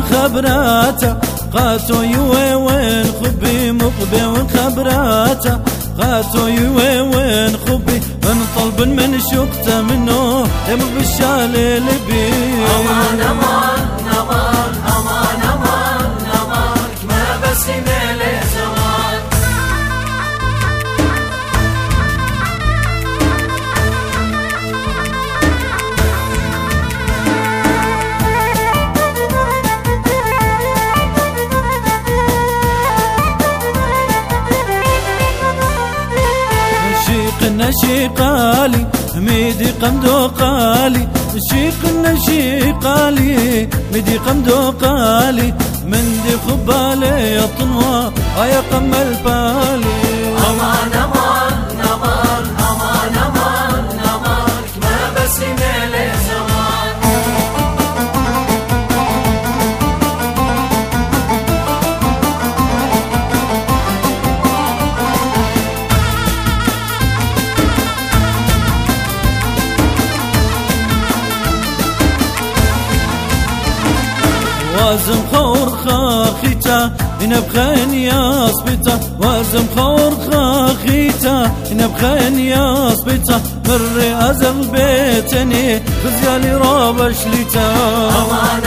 خبراته قاتو يوي وين خبي مقبي وخبراته قاتو يوي وين خبي من طلب من شقته منه يم بالشال لبي امان امان امان امان امان امان ما بس ميلي زمان نشيقالي ميدي قمدو قالي شيق النشيقالي ميدي قمدو قالي من دي خبالي يطنوا هيا قمل بالي امان امان امان امان امان امان ما بس ميلي زمان وازم خور خاخيتا نبخين يا صبيتا وازم خور خاخيتا نبخين يا صبيتا مري ازل بيتني خزيالي رابش ليتا امان